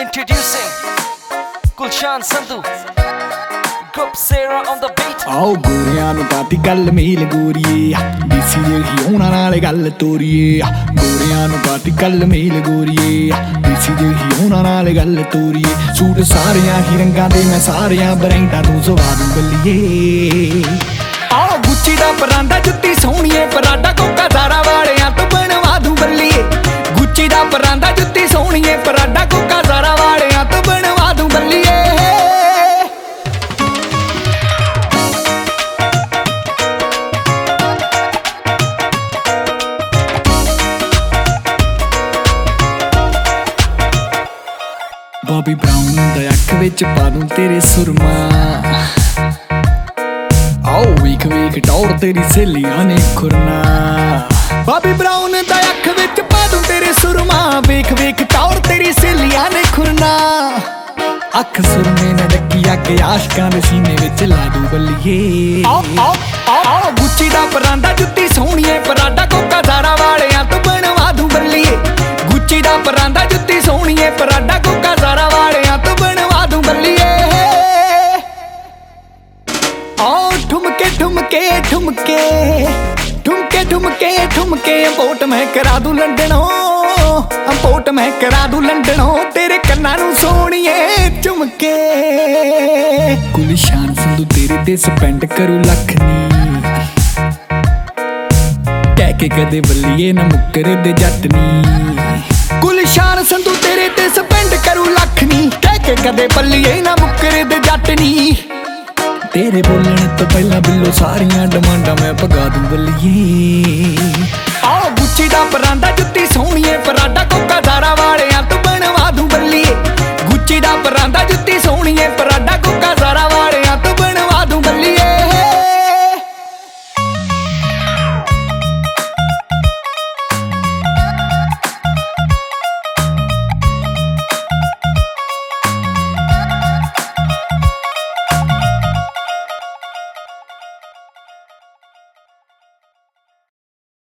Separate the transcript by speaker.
Speaker 1: Introducing Gulshan Sandhu, Group Sarah on the beat.
Speaker 2: आओ गोरियां नू पाती गल मेल गोरिए देसी जेही होना नाले गल तोरिए गोरियां नू पाती गल मेल गोरिए देसी जेही होना नाले गल तोरिए सूट सारियां ही रंगां दे मैं सारियां ब्रांडां तू सवा दूं बल्लिए आओ गुच्ची दा परांदा जुत्ती सोहणीए पराडा कोका ज़ारा वालियां तो बनवा दूं बल्लिए गुच्ची दा परांदा जुत्ती सोहणीए पराडा कोका ज़ारा वालियां तो बनवा दूं बल्लिए बॉबी ब्राउन दा अख विच पा दूं तेरे सुरमा आओ वीक वीक टौर तेरी सहेलियां ने खुरना बॉबी ब्राउन दा अख विच पा दूं तेरे सुरमा वेख वेख टौर तेरी सहेलियां ने खुरना अख सुरमे ने डकी अग आशकां दे सीने विच ला दूं बल्लिए आओ गुच्ची दा परांदा जुत्ती सोहणीए पराडा कोका ज़ारा वालियां तो बनवा दूं बल्लिए गुच्ची दा परांदा जुत्ती सोहणीए पराडा कोका ज़ारा वालियां तो बनवा दूं बल्लिए आओ ठुमके ठुमके ठुमके ठुमके ठुमके ठुमके अंपोट मैं करा दूं लंडनों अंपोट मैं करा दूं लंडनों तेरे कन्नां नूं सोहणीए झुमके गुलशान संधू तेरे ते स्पेंड करूं लख नी कह के कदे बल्लिए ना मुक्कर दे जट नी गुलशान संधू तेरे ते स्पेंड करूं लख नी कह के कदे बल्लिए ना मुक्कर दे जट नी तेरे बोलने तो पहला बिल्लो सारियां डिमांडां मैं पगा दूं बल्लिए आओ गुच्ची दा परांदा जुत्ती सोहणीए पराडा